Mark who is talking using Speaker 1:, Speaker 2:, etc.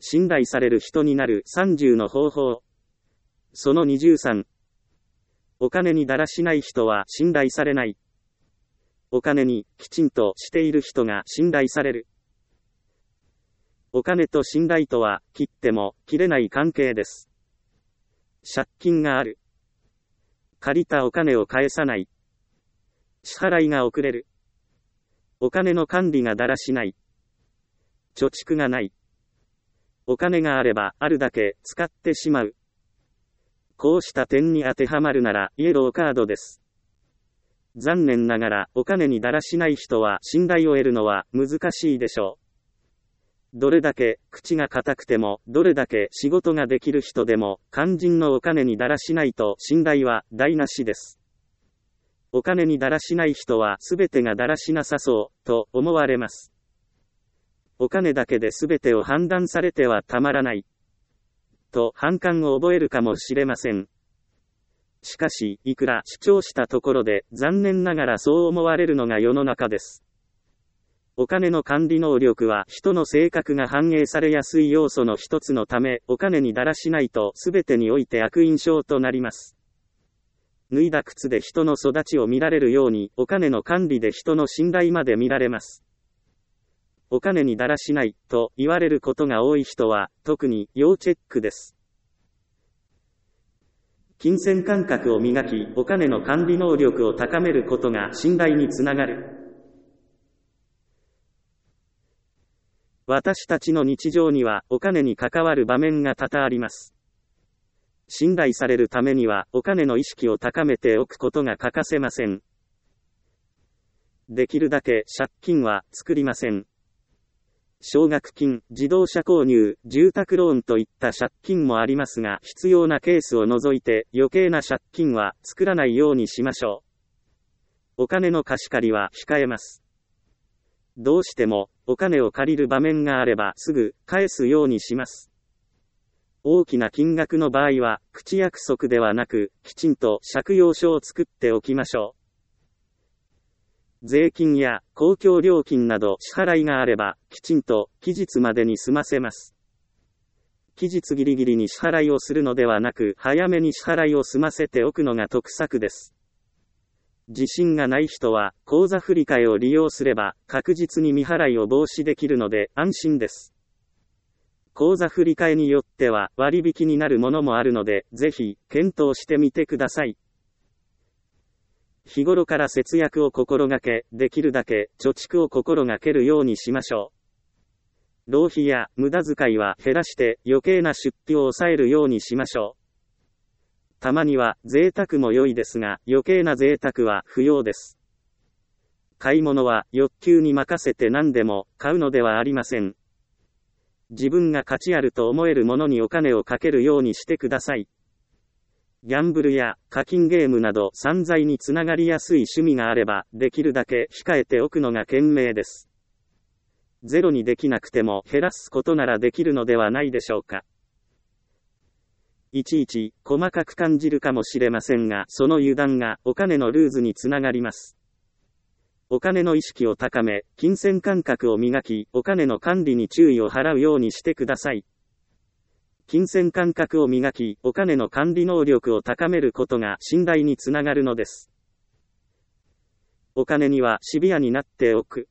Speaker 1: 信頼される人になる30の方法。その23。お金にだらしない人は信頼されない。お金にきちんとしている人が信頼される。お金と信頼とは切っても切れない関係です。借金がある。借りたお金を返さない。支払いが遅れる。お金の管理がだらしない。貯蓄がない。お金があればあるだけ使ってしまう。こうした点に当てはまるならイエローカードです。残念ながらお金にだらしない人は信頼を得るのは難しいでしょう。どれだけ口が固くても、どれだけ仕事ができる人でも、肝心のお金にだらしないと信頼は台無しです。お金にだらしない人は全てがだらしなさそう、と思われます。お金だけで全てを判断されてはたまらない。と反感を覚えるかもしれません。しかし、いくら主張したところで、残念ながらそう思われるのが世の中です。お金の管理能力は人の性格が反映されやすい要素の一つのため、お金にだらしないと全てにおいて悪印象となります。脱いだ靴で人の育ちを見られるように、お金の管理で人の信頼まで見られます。お金にだらしないと言われることが多い人は、特に要チェックです。金銭感覚を磨き、お金の管理能力を高めることが信頼につながる。私たちの日常にはお金に関わる場面が多々あります。信頼されるためにはお金の意識を高めておくことが欠かせません。できるだけ借金は作りません。奨学金、自動車購入、住宅ローンといった借金もありますが、必要なケースを除いて余計な借金は作らないようにしましょう。お金の貸し借りは控えます。どうしてもお金を借りる場面があればすぐ返すようにします。大きな金額の場合は口約束ではなくきちんと借用書を作っておきましょう。税金や公共料金など支払いがあればきちんと期日までに済ませます。期日ギリギリに支払いをするのではなく早めに支払いを済ませておくのが得策です。自信がない人は口座振替を利用すれば確実に未払いを防止できるので安心です。口座振替によっては割引になるものもあるのでぜひ検討してみてください。日頃から節約を心がけ、できるだけ貯蓄を心がけるようにしましょう。浪費や無駄遣いは減らして余計な出費を抑えるようにしましょう。たまには贅沢も良いですが、余計な贅沢は不要です。買い物は欲求に任せて何でも買うのではありません。自分が価値あると思えるものにお金をかけるようにしてください。ギャンブルや課金ゲームなど散財につながりやすい趣味があれば、できるだけ控えておくのが賢明です。ゼロにできなくても減らすことならできるのではないでしょうか。いちいち細かく感じるかもしれませんが、その油断がお金のルーズにつながります。お金の意識を高め、金銭感覚を磨き、お金の管理に注意を払うようにしてください。金銭感覚を磨き、お金の管理能力を高めることが信頼につながるのです。お金にはシビアになっておく。